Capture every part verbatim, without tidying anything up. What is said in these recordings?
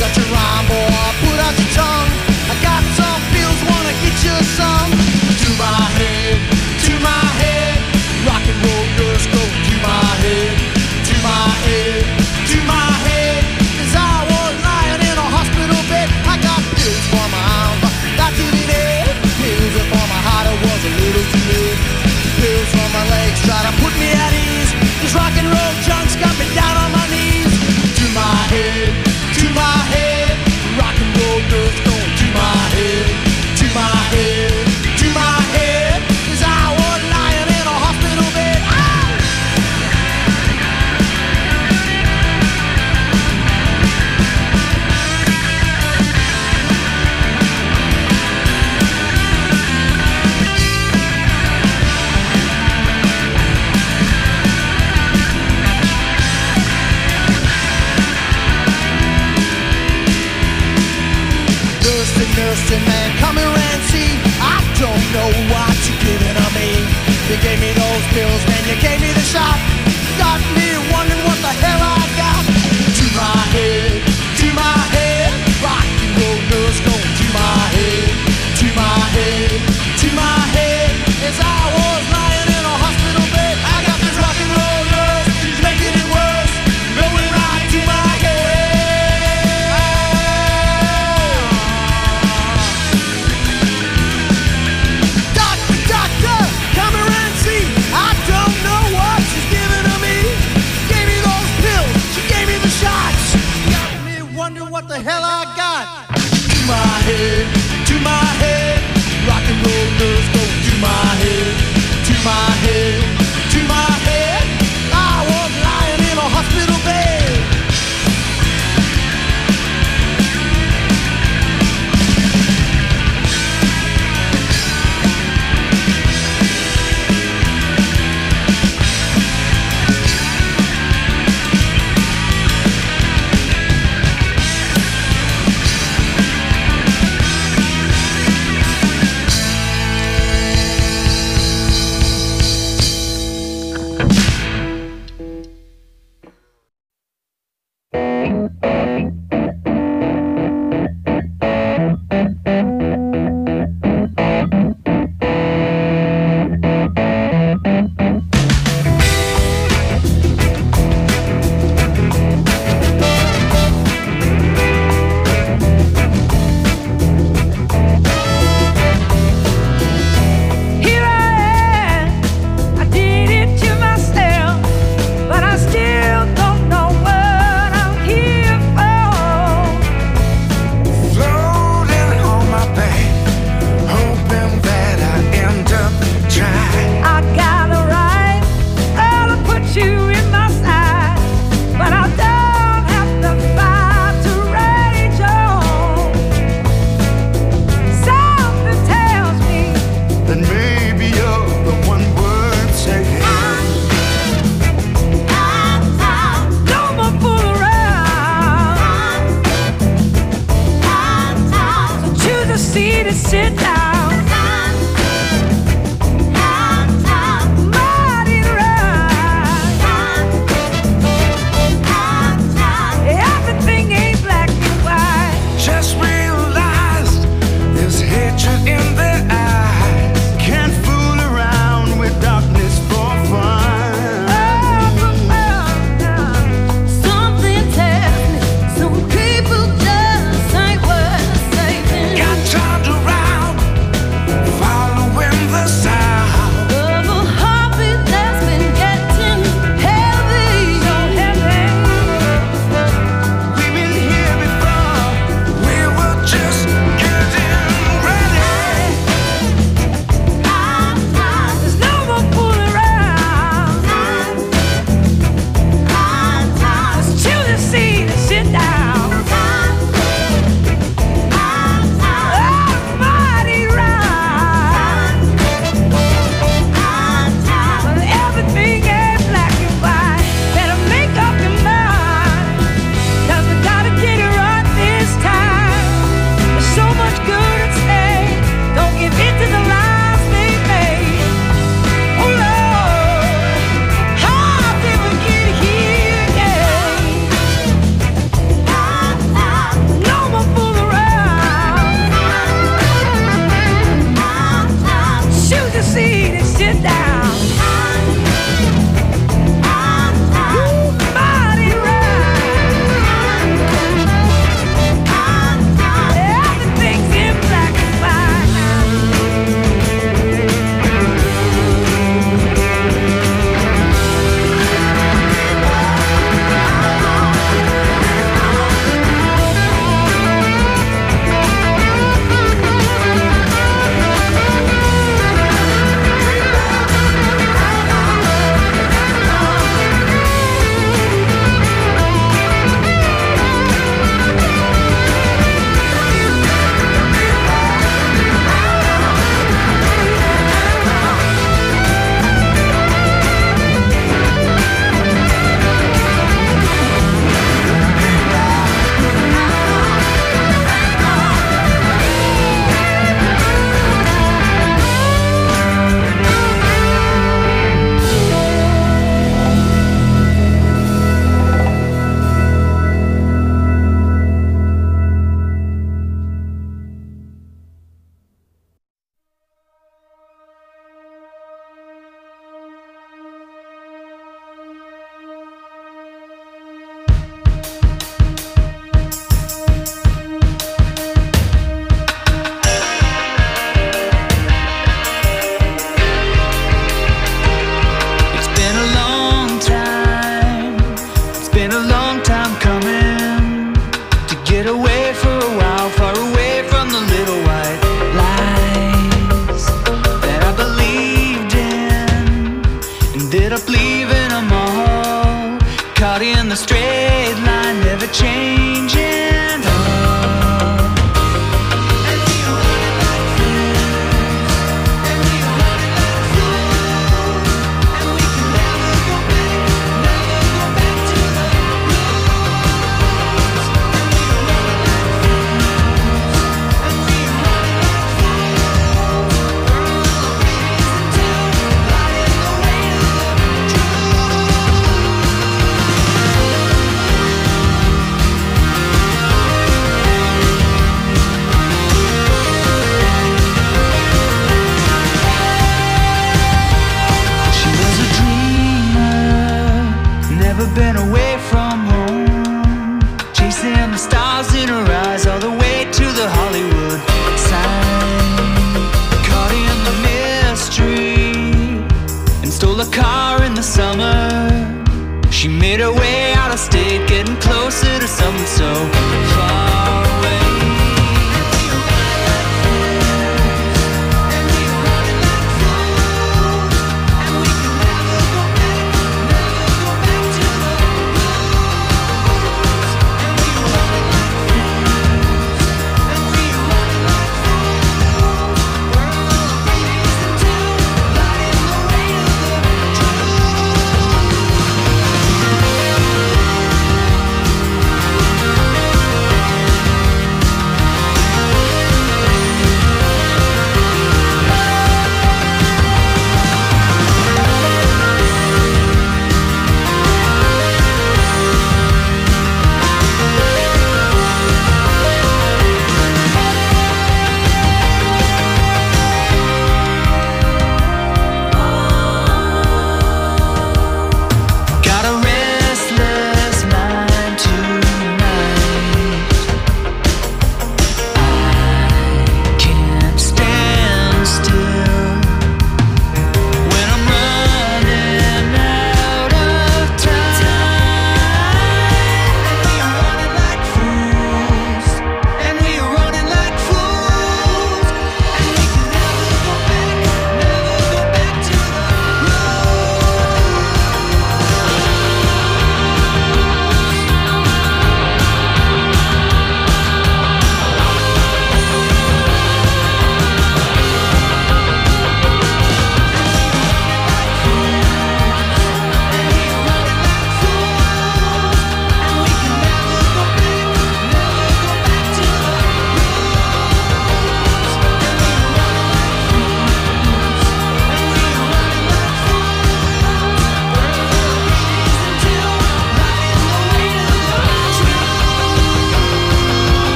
got your rhyme, boy, put out your tongue. I got some pills, wanna get you some. To my head, to my head, rock and roll girls go to my head, to my head, to my head. As I was lying in a hospital bed, I got pills for my arms, got to the head. Pills for my heart, it was a little too late. Pills for my legs, try to put me at ease. This rock and roll junk's got me down on my knees. To my head, to my head, rock and roll girls going to my head, to my head, to my head. As I was lying in a hospital bed. Nursing man, come here and see. I don't know what you're giving to me. You gave me those pills, man, you gave me the shot. Got me wondering what the hell I got. To my head, to my head, rock and roll nurse going to my head, to my head, to my head. As I was lying in a hospital bed, I got this rock and roll nurse, she's making it worse, going right to my head. What the hell I got? To my head, to my head, rock and roll girls go to my head, to my head, to my head. I was lying in a hospital bed. Got turned around the straight line, never changing.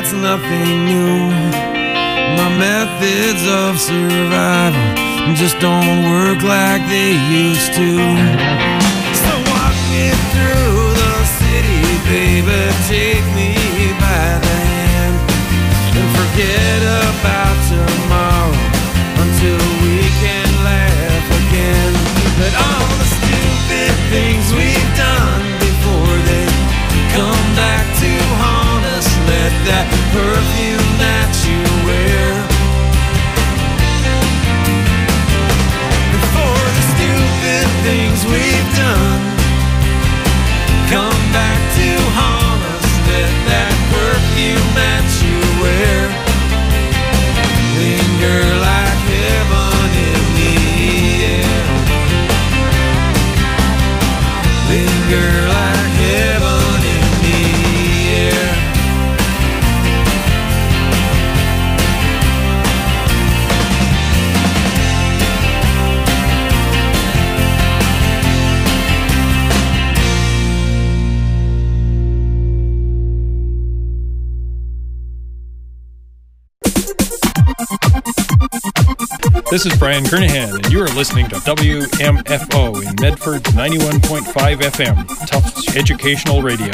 it's nothing new. My methods of survival just don't work like they used to. So walk me through the city, baby, take me by the hand, and forget about tomorrow until we can laugh again. But all the stupid things we've done before they come back to haunt us. Let that perfume that you wear, before the stupid things we've done come back to haunt us. Let that perfume that you wear linger like heaven in the air. Linger like heaven in the air. This is Brian Kernahan, and you are listening to W M F O in Medford ninety-one point five F M, Tufts Educational Radio.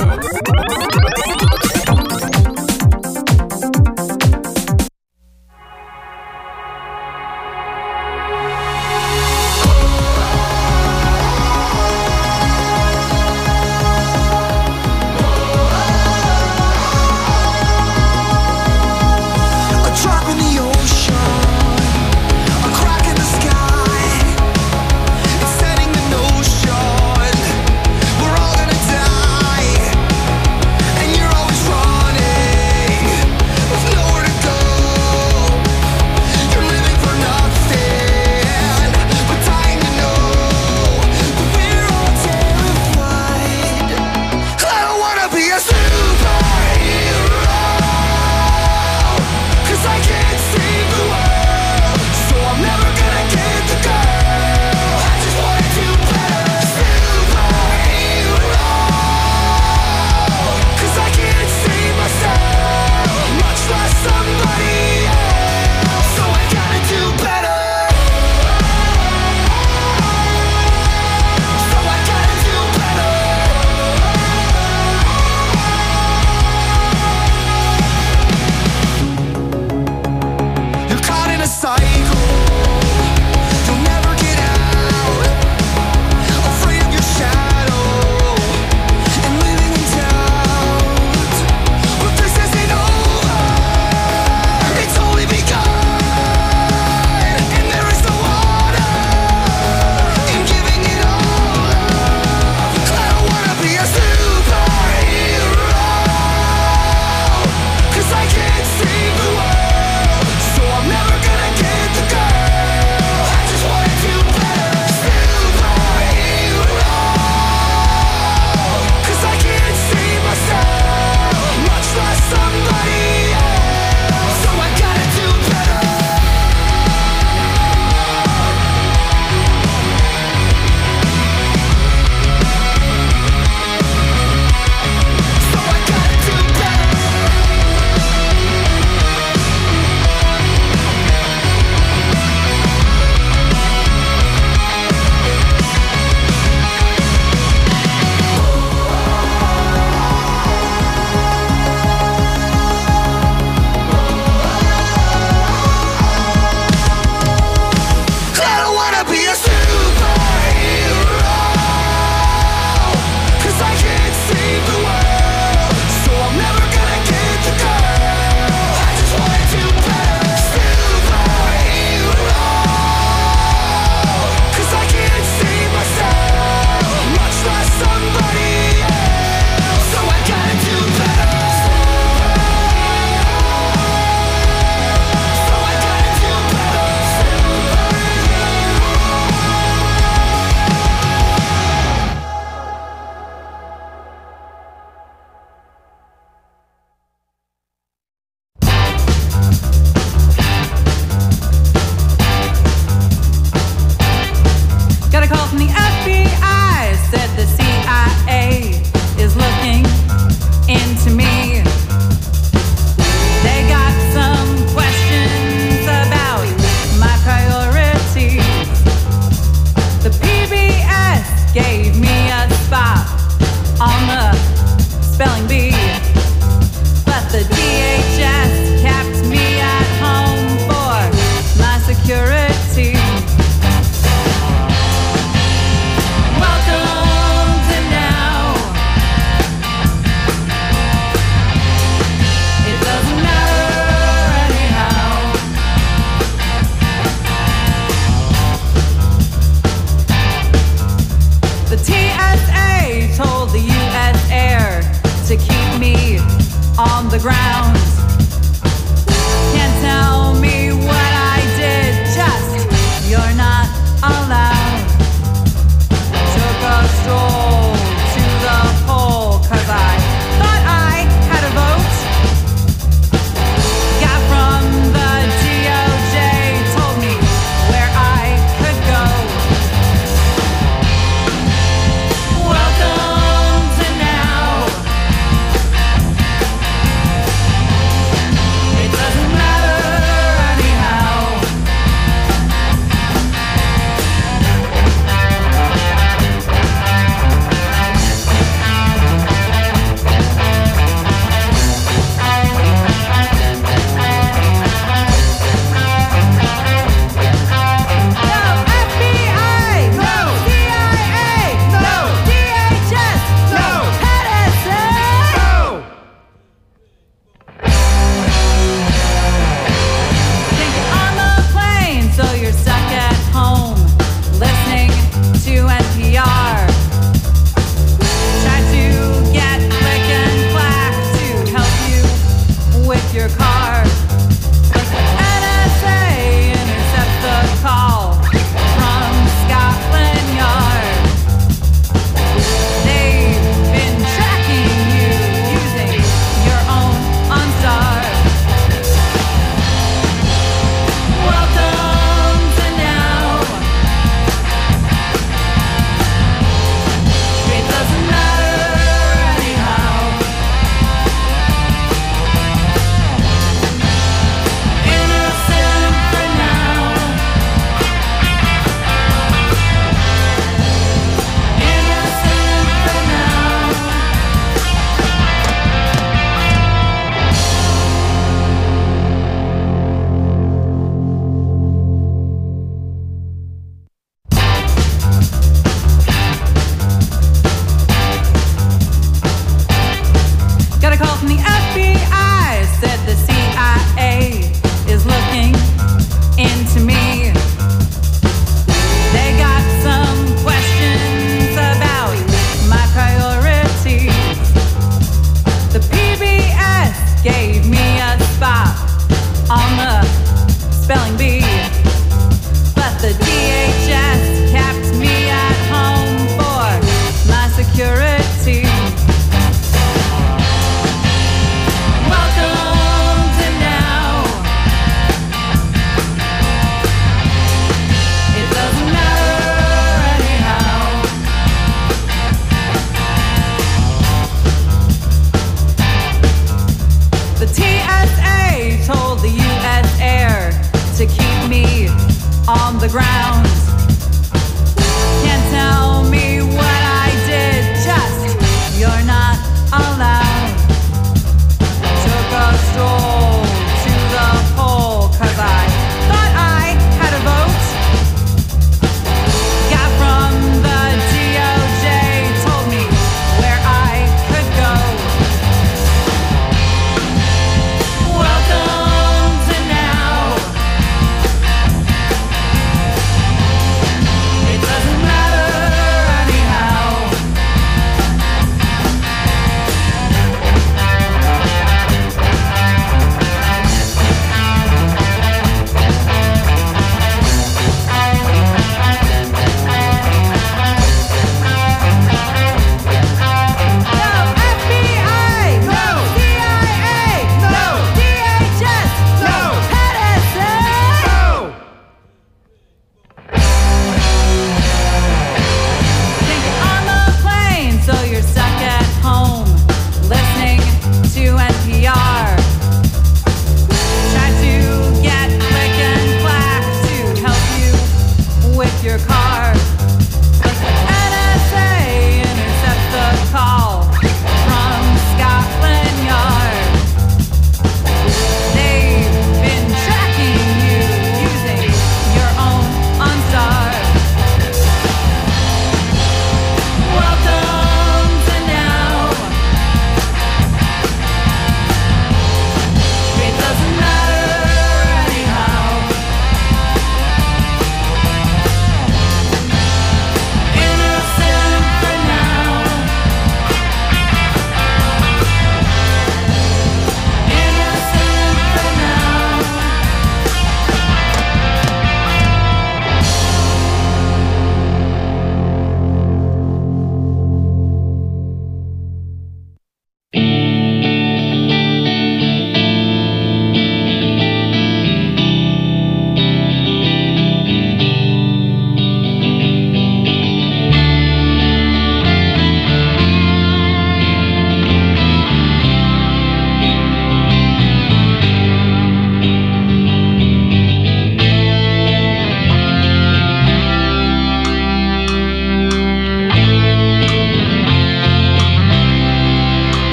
We're all gonna die, and you're always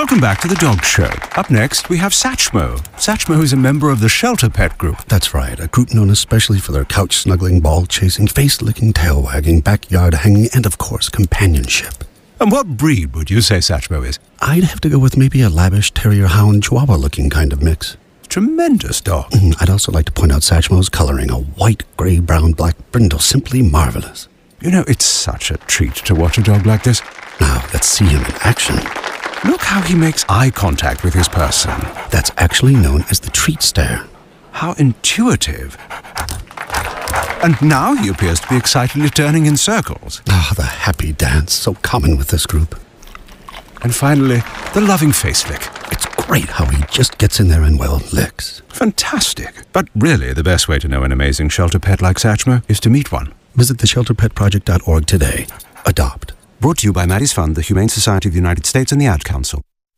Welcome back to the Dog Show. Up next, we have Satchmo. Satchmo is a member of the Shelter Pet Group. That's right, a group known especially for their couch-snuggling, ball-chasing, face-licking, tail-wagging, backyard-hanging, and, of course, companionship. And what breed would you say Satchmo is? I'd have to go with maybe a lavish terrier-hound chihuahua-looking kind of mix. Tremendous dog. Mm, I'd also like to point out Satchmo's coloring, a white, grey, brown, black brindle, simply marvelous. You know, it's such a treat to watch a dog like this. Now, let's see him in action. Look how he makes eye contact with his person. That's actually known as the treat stare. How intuitive. And now he appears to be excitedly turning in circles. Ah, the happy dance, so common with this group. And finally, the loving face lick. It's great how he just gets in there and, well, licks. Fantastic. But really, the best way to know an amazing shelter pet like Satchmo is to meet one. Visit the shelter pet project dot org today. Adopt. Brought to you by Maddie's Fund, the Humane Society of the United States, and the Ad Council.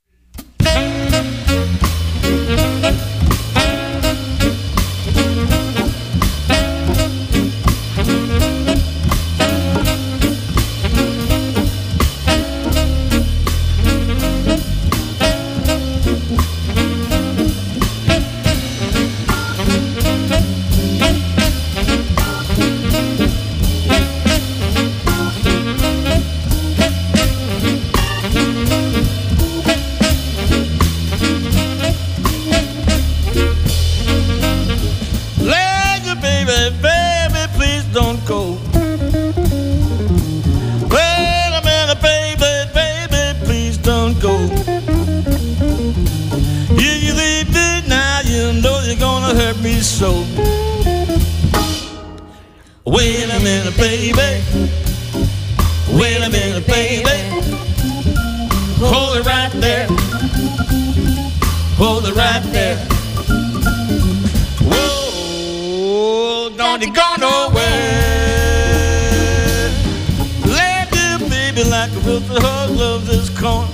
So wait a minute, baby. Wait a minute, baby. Hold it right there. Hold it right there. Whoa, don't you go nowhere. Love you, baby, like a rooster hug loves his corn.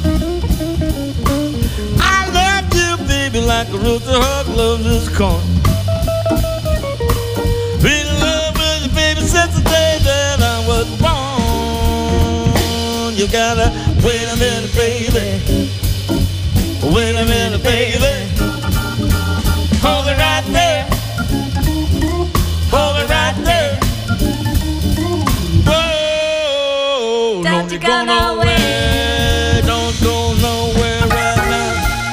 I love you, baby, like a rooster hug loves his corn. Been in love with you, baby, since the day that I was born. You gotta wait a minute, baby. Wait a minute, baby. Hold it right there. Hold it right there. Whoa, don't you go nowhere. Don't go nowhere right now.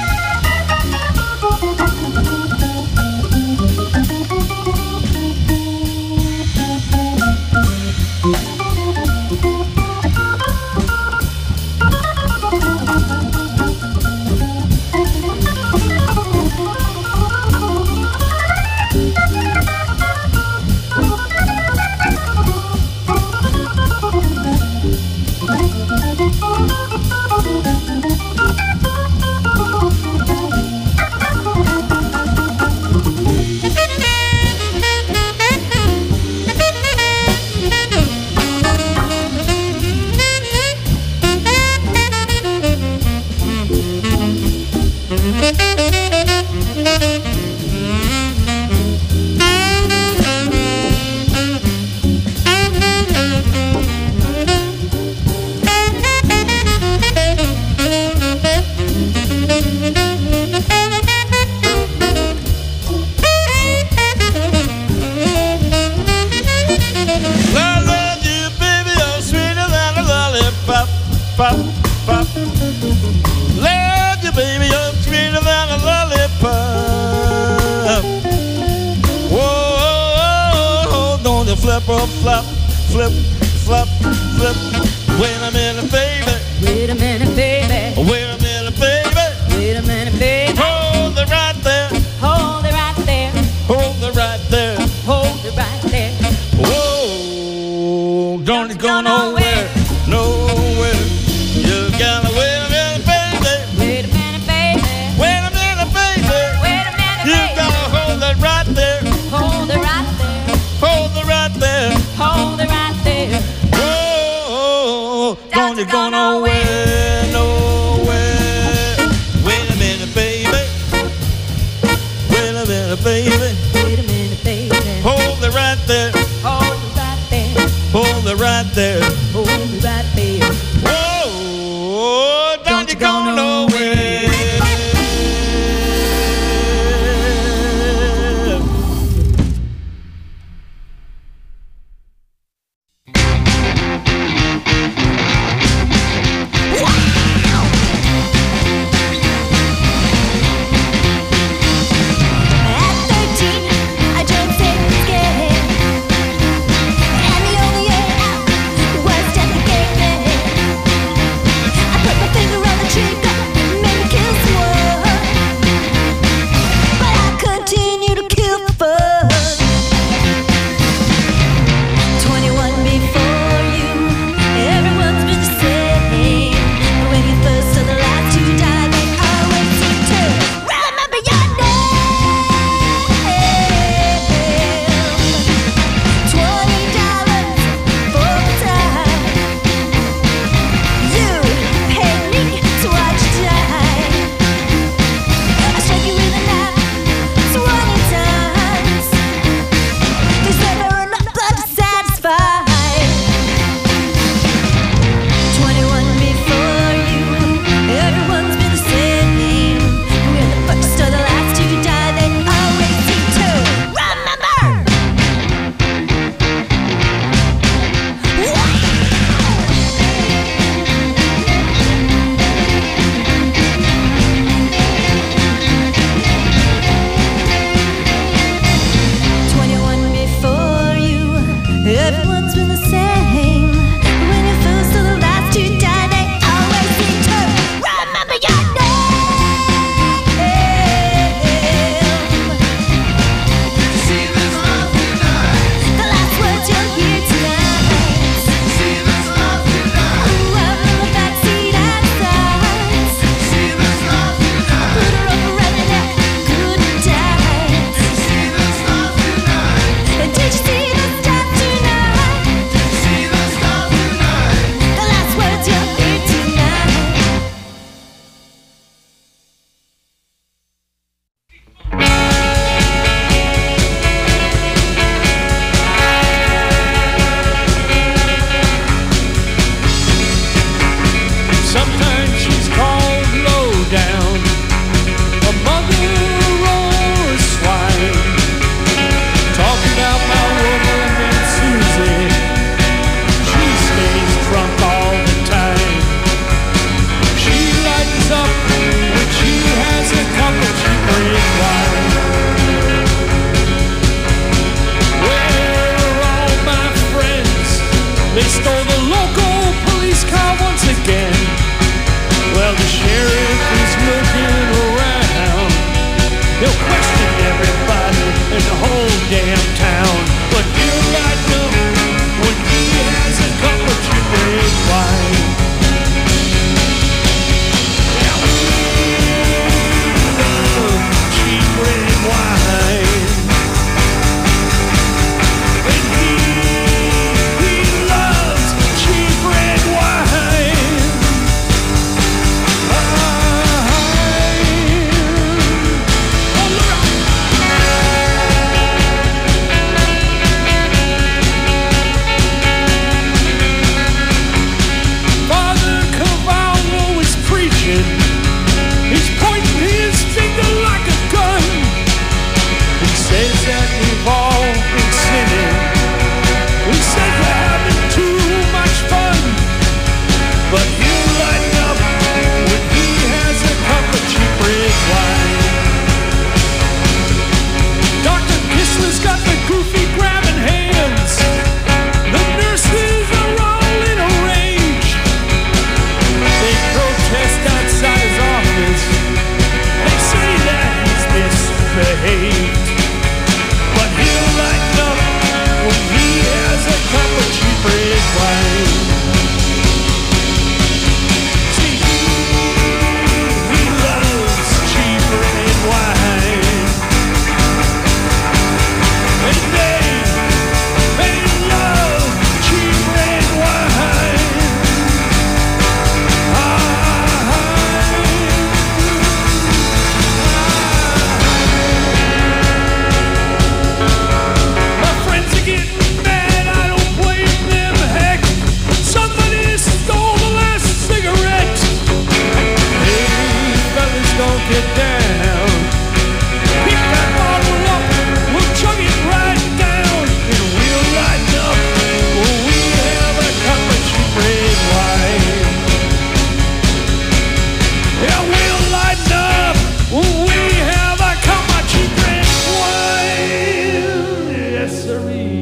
Pop, pop. Love you, baby, you're sweeter than a lollipop. Whoa, don't you flip or flop, flip, flop, flip. Wait a minute, baby. Wait a minute, baby. Wait a minute, baby. Wait a minute, baby. Hold it right there. Hold it right there. Hold it right there. Hold it right there. Whoa, don't you go nowhere, nowhere. You gotta wait a minute, baby. Wait a minute, baby. Wait a minute, baby. Wait a minute, You baby. gotta hold it right there. Hold it right there. Hold it right there. Hold it right there. Whoa, don't you go nowhere, nowhere. Wait a minute, baby. Wait a minute, baby. Wait a minute, baby. Hold it right there. Hold it right there. Hold it right there. Hold it right there. Whoa, don't you go nowhere. damn town. But he'll light up when he has a cup of cheap red wine. Yeah, we love cheap red wine. And he, he loves cheap red wine. Father Cavallo is preaching. He's pointing his finger like a gun. He says that we've all been sinning. He says we're having too much fun. But he'll lighten up when he has a cup of cheap red wine. Doctor Kistler's got the goofy grabbing hands. The nurses are all in a rage. They protest outside his office. They say that he's misbehaved. But he'll lighten up when he has a cup of cheap red wine. See, he loves cheap red wine. And they, they love cheap red wine. My friends are getting mad, I don't blame them, heck. Somebody stole the last cigarette. Hey, fellas, don't get down. Pick that bottle up, we'll chug it right down. And we'll lighten up when we have a cup of cheap red wine. Yeah, we'll lighten up when we have a cup of cheap red wine. Yes, sirree.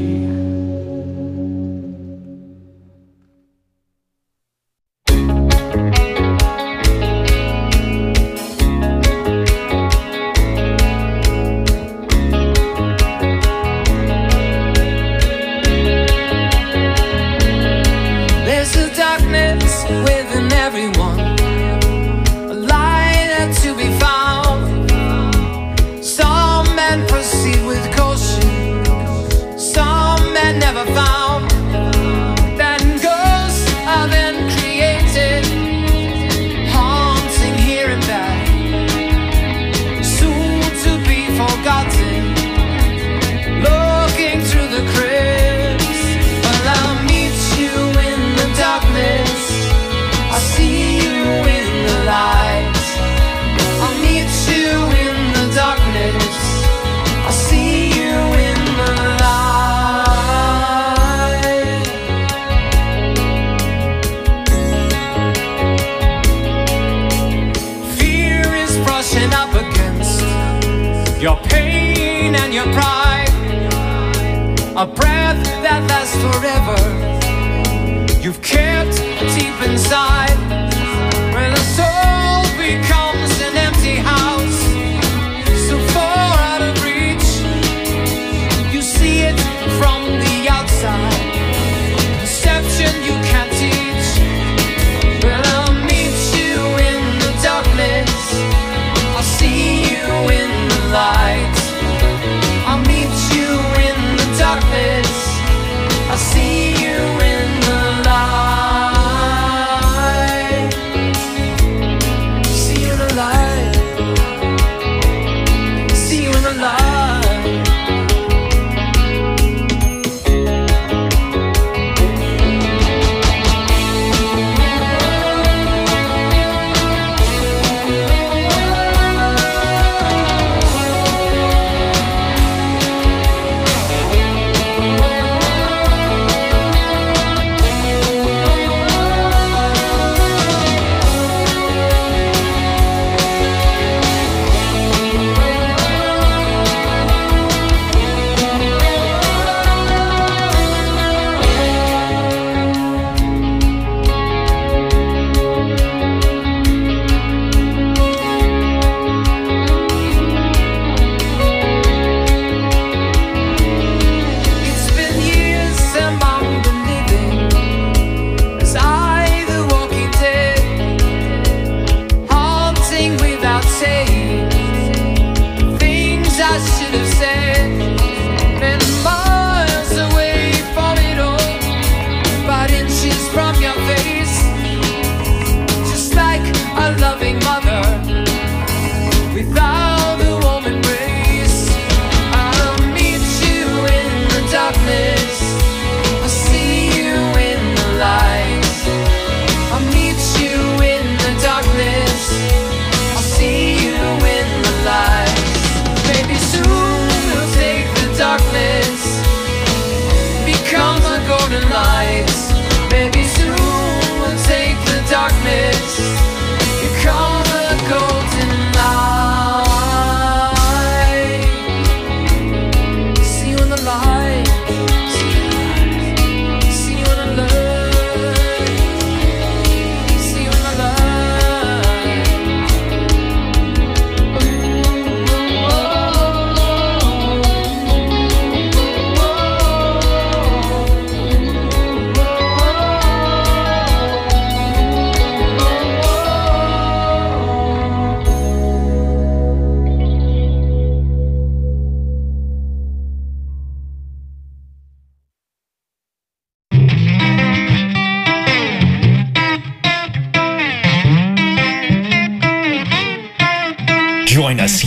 There's a darkness within everyone, a light to be found. Some men proceed with caution, some men never found. Then ghosts are then created, haunting here and back, soon to be forgotten, looking through the crypts. Well, I'll meet you in the darkness, I'll see you in the light. I'll meet you in the darkness, I'll see you in the light. Fear is brushing up against your pain and your pride, a breath that lasts forever, you've kept deep inside. When a soul becomes an empty house, so far out of reach, you see it from the outside. Perception you can't teach. Well, I'll meet you in the darkness, I'll see you in the light. I'll meet you in the darkness, I'll see you in the light. See you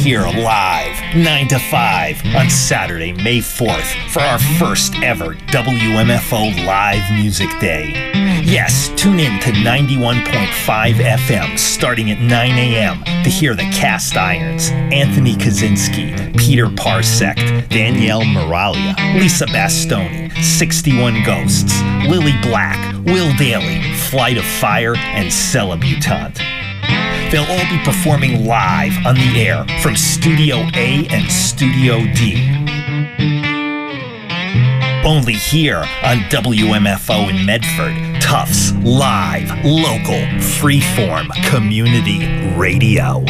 here live, nine to five, on Saturday, May fourth, for our first ever W M F O Live Music Day. Yes, tune in to ninety-one point five F M starting at nine a.m. to hear the Cast Irons, Anthony Kaczynski, Peter Parsect, Danielle Moralia, Lisa Bastoni, sixty-one Ghosts, Lily Black, Will Daly, Flight of Fire, and Celebutante. They'll all be performing live on the air from Studio A and Studio D. Only here on W M F O in Medford, Tufts live, local, freeform community radio.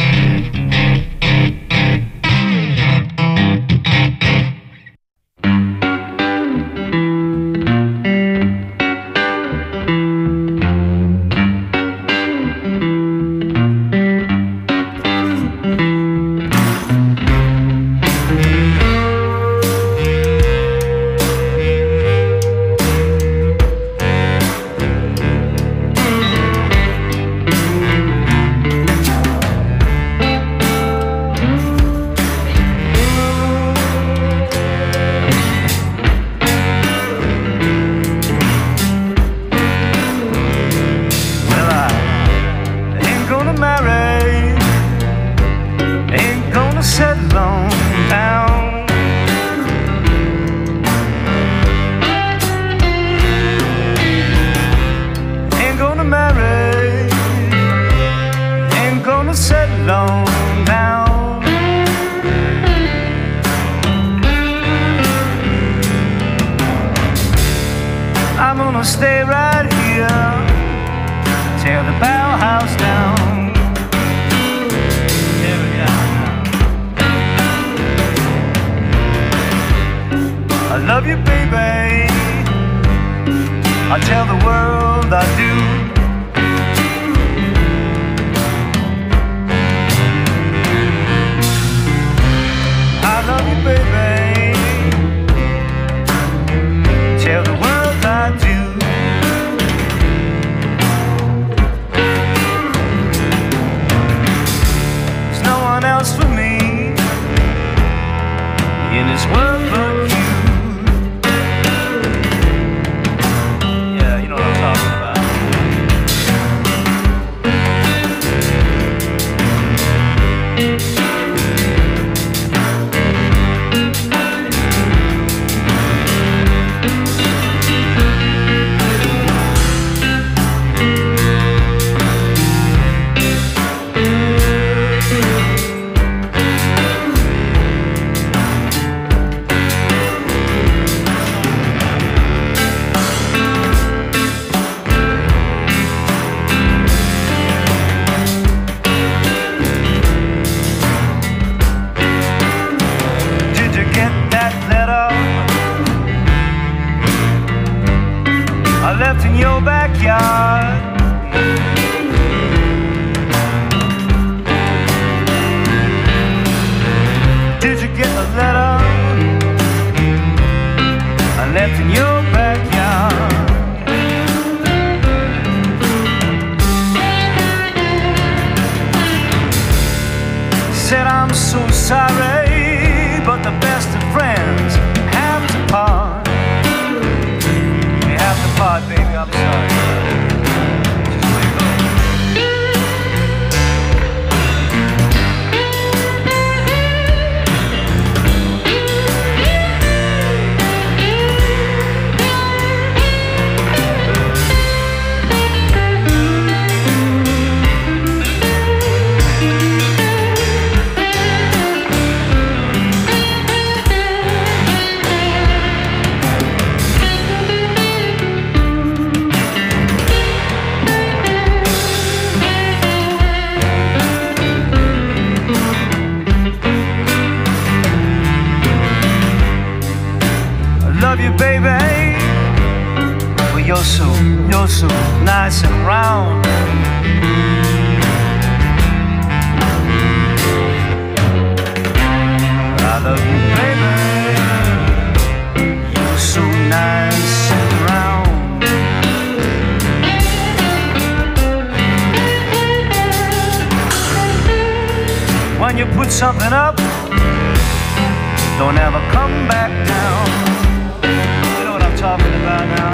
When you put something up, don't ever come back down. You know what I'm talking about now?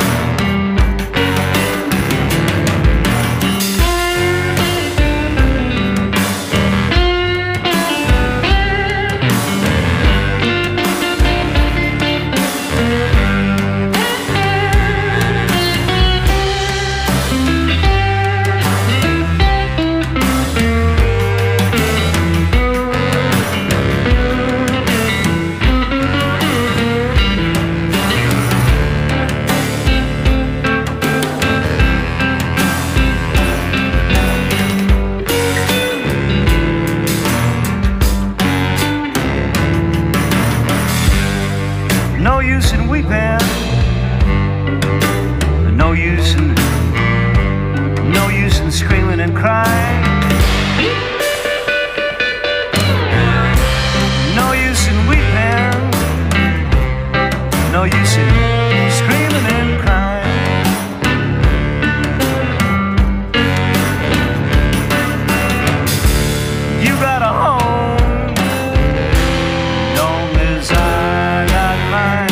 No use in weeping, no use in, no use in screaming and crying. No use in weeping, no use in screaming and crying. You got a home, long as I got mine.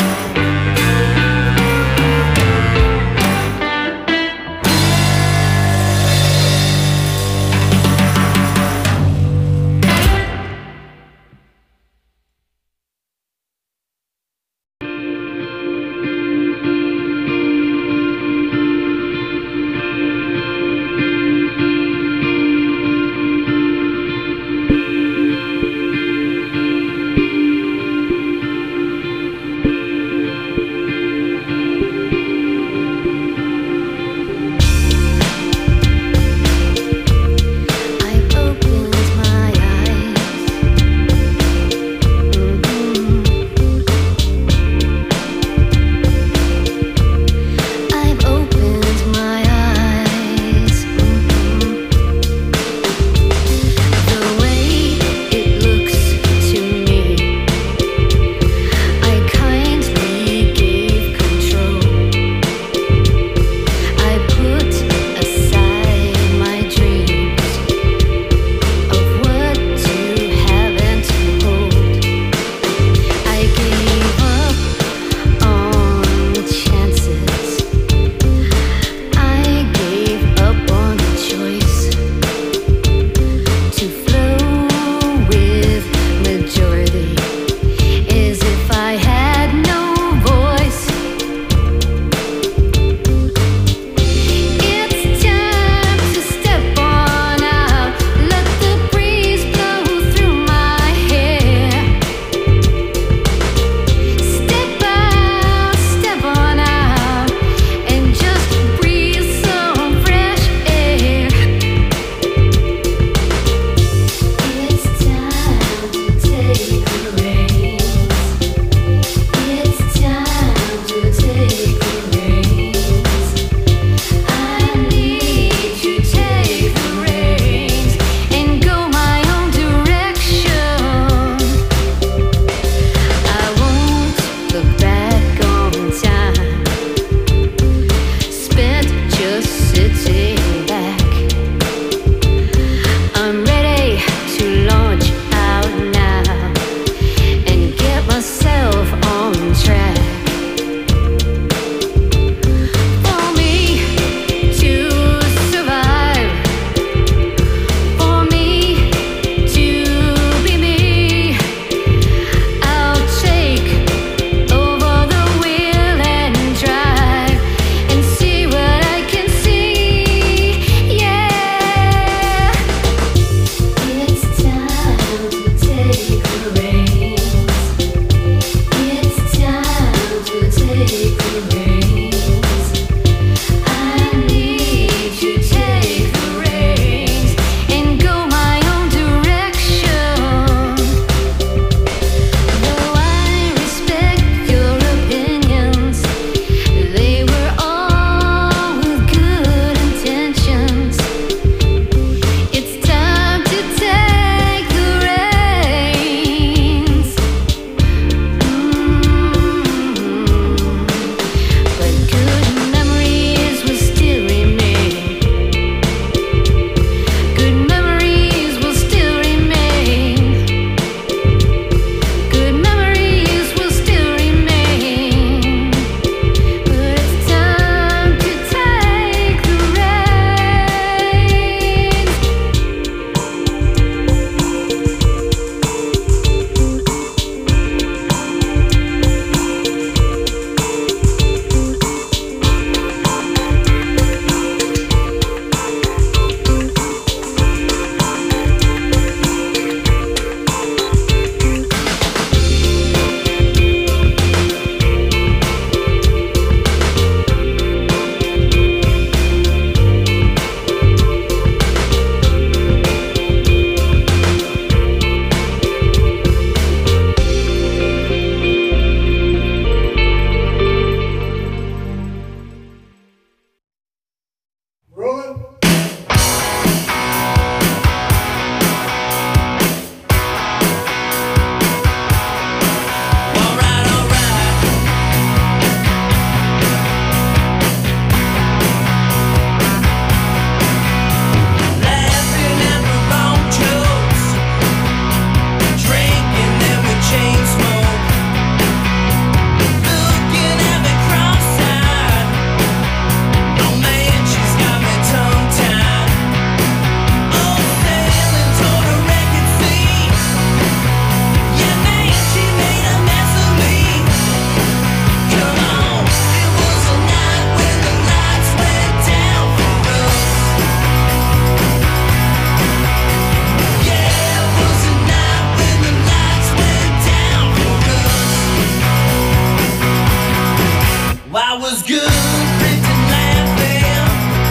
was good, pretend laughing,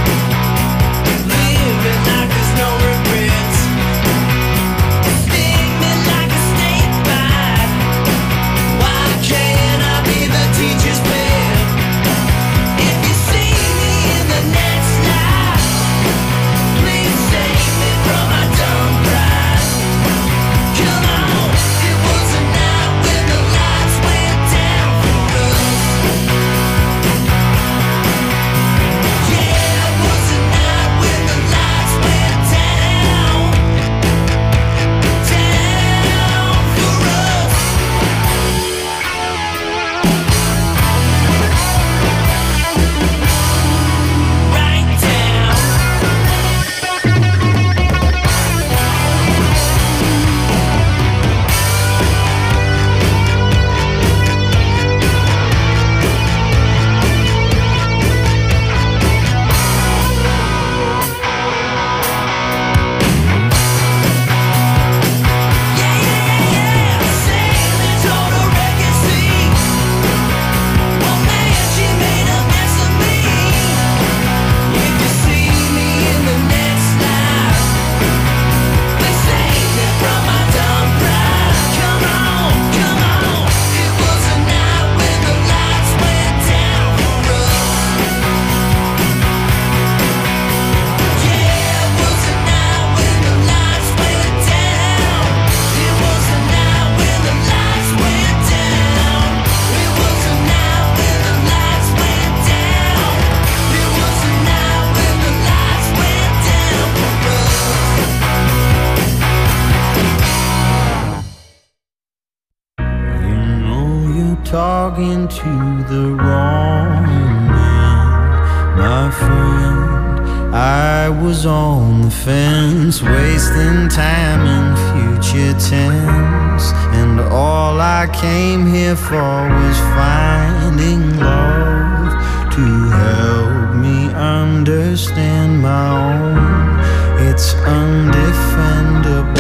living like there's no regrets. Sting me like a snake bite. Why can't I be the teacher's pet? If you see me in the next life, please save me from my dumb pride. Come on, it was a night when the lights went down for us. Yeah, it was a night when the lights went down, down for us. Right down. Talking to the wrong man, my friend. I was on the fence, wasting time in future tense, and all I came here for was finding love to help me understand my own. It's undefendable.